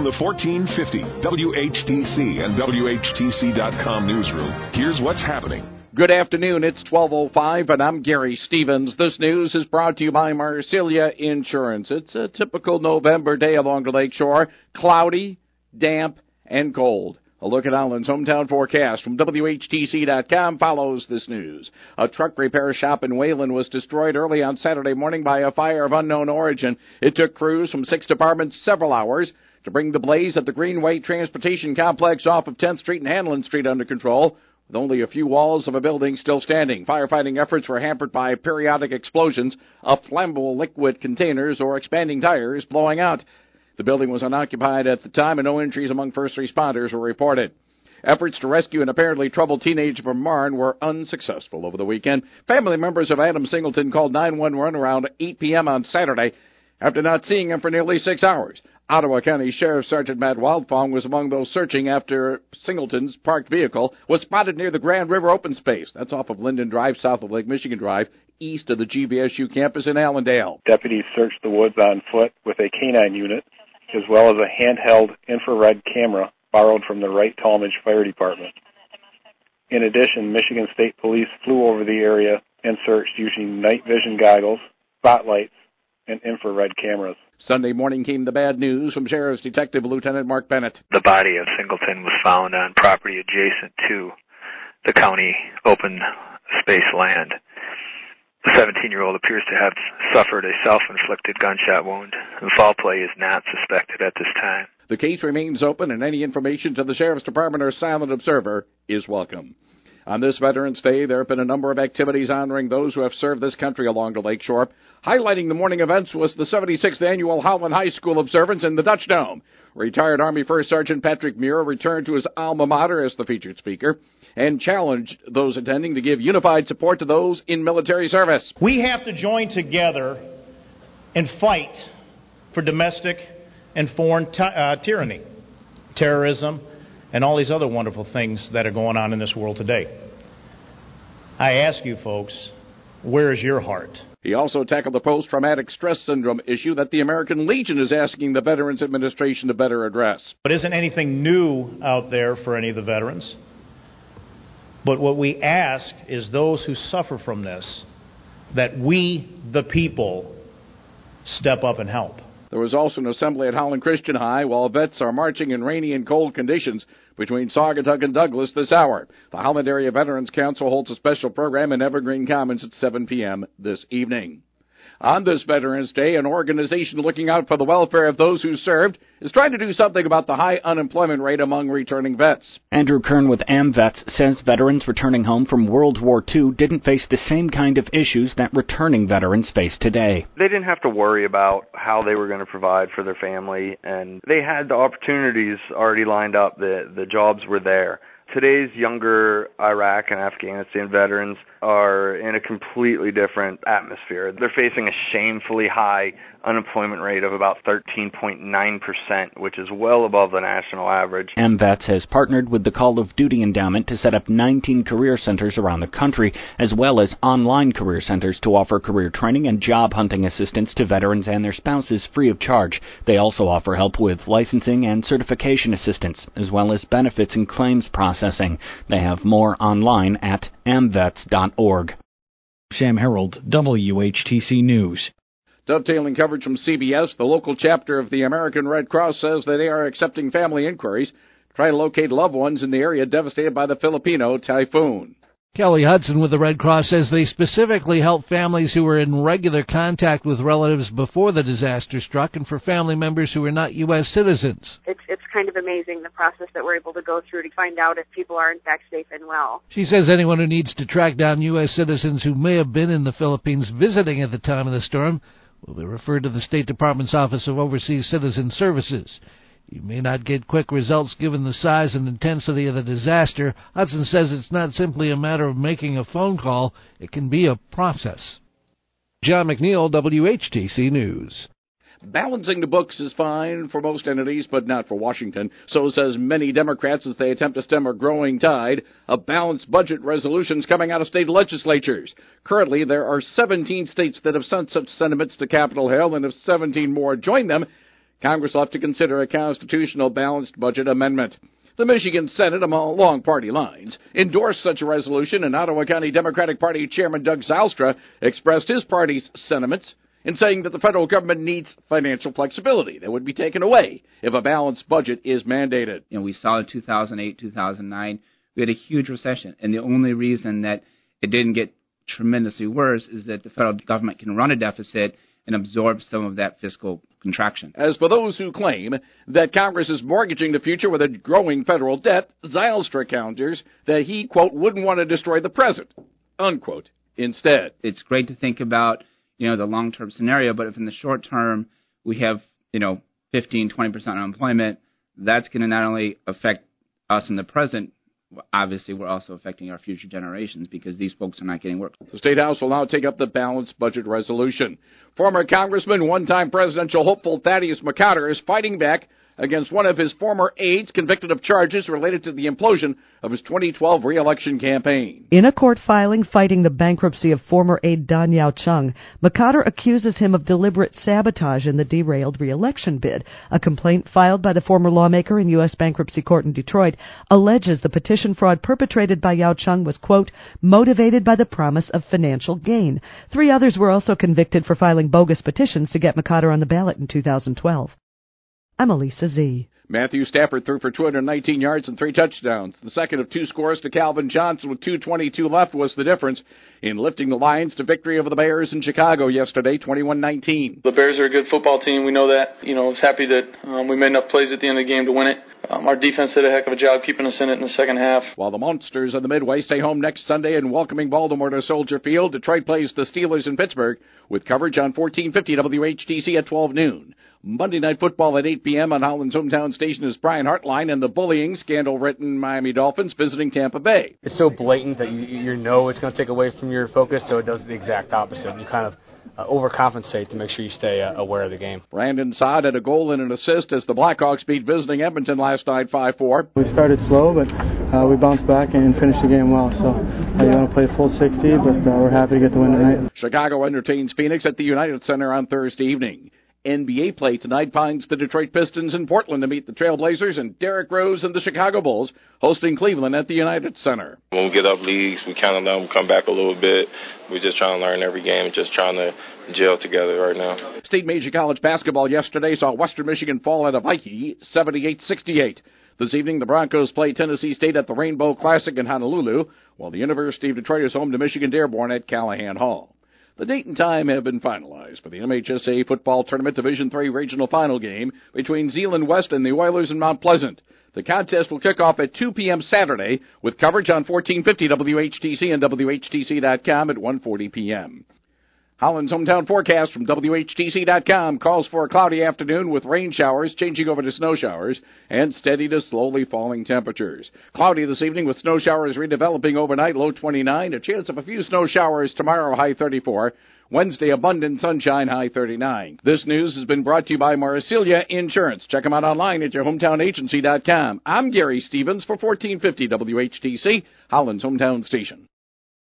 From the 1450 WHTC and WHTC.com newsroom, here's what's happening. Good afternoon. It's 12:05, and I'm Gary Stevens. This news is brought to you by Marsilia Insurance. It's a typical November day along the lakeshore. Cloudy, damp, and cold. A look at Allen's hometown forecast from WHTC.com follows this news. A truck repair shop in Wayland was destroyed early on Saturday morning by a fire of unknown origin. It took crews from 6 departments several hours to bring the blaze at the Greenway Transportation Complex off of 10th Street and Hanlon Street under control, with only a few walls of a building still standing. Firefighting efforts were hampered by periodic explosions of flammable liquid containers or expanding tires blowing out. The building was unoccupied at the time, and no injuries among first responders were reported. Efforts to rescue an apparently troubled teenager from Marne were unsuccessful over the weekend. Family members of Adam Singleton called 911 around 8 p.m. on Saturday after not seeing him for nearly 6 hours. Ottawa County Sheriff Sergeant Matt Wildfong was among those searching after Singleton's parked vehicle was spotted near the Grand River Open Space. That's off of Linden Drive, south of Lake Michigan Drive, east of the GVSU campus in Allendale. Deputies searched the woods on foot with a canine unit, as well as a handheld infrared camera borrowed from the Wright Talmadge Fire Department. In addition, Michigan State Police flew over the area and searched using night vision goggles, spotlights, and infrared cameras. Sunday morning came the bad news from Sheriff's Detective Lieutenant Mark Bennett. The body of Singleton was found on property adjacent to the county open space land. The 17-year-old appears to have suffered a self-inflicted gunshot wound, and foul play is not suspected at this time. The case remains open, and any information to the Sheriff's Department or Silent Observer is welcome. On this Veterans Day, there have been a number of activities honoring those who have served this country along the lakeshore. Highlighting the morning events was the 76th Annual Howland High School observance in the Dutch Dome. Retired Army First Sergeant Patrick Muir returned to his alma mater as the featured speaker and challenged those attending to give unified support to those in military service. We have to join together and fight for domestic and foreign tyranny, terrorism, and all these other wonderful things that are going on in this world today. I ask you folks, where is your heart? He also tackled the post-traumatic stress syndrome issue that the American Legion is asking the Veterans Administration to better address. But isn't anything new out there for any of the veterans? But what we ask is those who suffer from this, that we, the people, step up and help. There was also an assembly at Howland Christian High while vets are marching in rainy and cold conditions between Saugatuck and Douglas this hour. The Howland Area Veterans Council holds a special program in Evergreen Commons at 7 p.m. this evening. On this Veterans Day, an organization looking out for the welfare of those who served is trying to do something about the high unemployment rate among returning vets. Andrew Kern with AmVets says veterans returning home from World War II didn't face the same kind of issues that returning veterans face today. They didn't have to worry about how they were going to provide for their family, and they had the opportunities already lined up. The jobs were there. Today's younger Iraq and Afghanistan veterans are in a completely different atmosphere. They're facing a shamefully high unemployment rate of about 13.9%, which is well above the national average. AmVets has partnered with the Call of Duty Endowment to set up 19 career centers around the country, as well as online career centers to offer career training and job hunting assistance to veterans and their spouses free of charge. They also offer help with licensing and certification assistance, as well as benefits and claims processing. They have more online at amvets.org. Sam Harold, WHTC News. Dovetailing coverage from CBS, the local chapter of the American Red Cross says that they are accepting family inquiries to try to locate loved ones in the area devastated by the Filipino typhoon. Kelly Hudson with the Red Cross says they specifically help families who were in regular contact with relatives before the disaster struck and for family members who are not U.S. citizens. It's kind of amazing the process that we're able to go through to find out if people are in fact safe and well. She says anyone who needs to track down U.S. citizens who may have been in the Philippines visiting at the time of the storm will be referred to the State Department's Office of Overseas Citizen Services. You may not get quick results given the size and intensity of the disaster. Hudson says it's not simply a matter of making a phone call. It can be a process. John McNeil, WHTC News. Balancing the books is fine for most entities, but not for Washington. So says many Democrats as they attempt to stem a growing tide of balanced budget resolutions coming out of state legislatures. Currently, there are 17 states that have sent such sentiments to Capitol Hill, and if 17 more join them, Congress will have to consider a constitutional balanced budget amendment. The Michigan Senate, along party lines, endorsed such a resolution, and Ottawa County Democratic Party Chairman Doug Zylstra expressed his party's sentiments in saying that the federal government needs financial flexibility that would be taken away if a balanced budget is mandated. You know, we saw in 2008, 2009, we had a huge recession, and the only reason that it didn't get tremendously worse is that the federal government can run a deficit and absorb some of that fiscal contraction. As for those who claim that Congress is mortgaging the future with a growing federal debt, Zylstra counters that he, quote, wouldn't want to destroy the present, unquote, instead. It's great to think about, the long-term scenario, but if in the short term we have, 15, 20% unemployment, that's going to not only affect us in the present, obviously we're also affecting our future generations because these folks are not getting work. The State House will now take up the balanced budget resolution. Former Congressman, one-time presidential hopeful Thaddeus McCotter is fighting back against one of his former aides convicted of charges related to the implosion of his 2012 re-election campaign. In a court filing fighting the bankruptcy of former aide Dan Yao Chung, McCotter accuses him of deliberate sabotage in the derailed re-election bid. A complaint filed by the former lawmaker in U.S. bankruptcy court in Detroit alleges the petition fraud perpetrated by Yao Chung was, quote, motivated by the promise of financial gain. 3 others were also convicted for filing bogus petitions to get McCotter on the ballot in 2012. I'm Elisa Z. Matthew Stafford threw for 219 yards and 3 touchdowns. The second of 2 scores to Calvin Johnson with 2:22 left was the difference in lifting the Lions to victory over the Bears in Chicago yesterday, 21-19. The Bears are a good football team. We know that. I was happy that we made enough plays at the end of the game to win it. Our defense did a heck of a job keeping us in it in the second half. While the Monsters of the Midway stay home next Sunday and welcoming Baltimore to Soldier Field, Detroit plays the Steelers in Pittsburgh with coverage on 1450 WHTC at 12 noon. Monday Night Football at 8 p.m. on Holland's hometown station is Brian Hartline and the bullying, scandal-ridden Miami Dolphins visiting Tampa Bay. It's so blatant that you know it's going to take away from your focus, so it does the exact opposite. You kind of overcompensate to make sure you stay aware of the game. Brandon Saad had a goal and an assist as the Blackhawks beat visiting Edmonton last night 5-4. We started slow, but we bounced back and finished the game well. So you want to play full 60, but we're happy to get the win tonight. Chicago entertains Phoenix at the United Center on Thursday evening. NBA play tonight finds the Detroit Pistons in Portland to meet the Trailblazers, and Derrick Rose and the Chicago Bulls hosting Cleveland at the United Center. When we get up leagues, we kind of let them come back a little bit. We're just trying to learn every game and just trying to gel together right now. State Major College basketball yesterday saw Western Michigan fall at a Viking 78-68. This evening, the Broncos play Tennessee State at the Rainbow Classic in Honolulu, while the University of Detroit is home to Michigan Dearborn at Callahan Hall. The date and time have been finalized for the MHSA Football Tournament Division III Regional Final game between Zeeland West and the Oilers in Mount Pleasant. The contest will kick off at 2 p.m. Saturday with coverage on 1450 WHTC and WHTC.com at 1:40 p.m. Holland's hometown forecast from WHTC.com calls for a cloudy afternoon with rain showers changing over to snow showers and steady to slowly falling temperatures. Cloudy this evening with snow showers redeveloping overnight, low 29. A chance of a few snow showers tomorrow, high 34. Wednesday, abundant sunshine, high 39. This news has been brought to you by Marsilia Insurance. Check them out online at yourhometownagency.com. I'm Gary Stevens for 1450 WHTC, Holland's hometown station.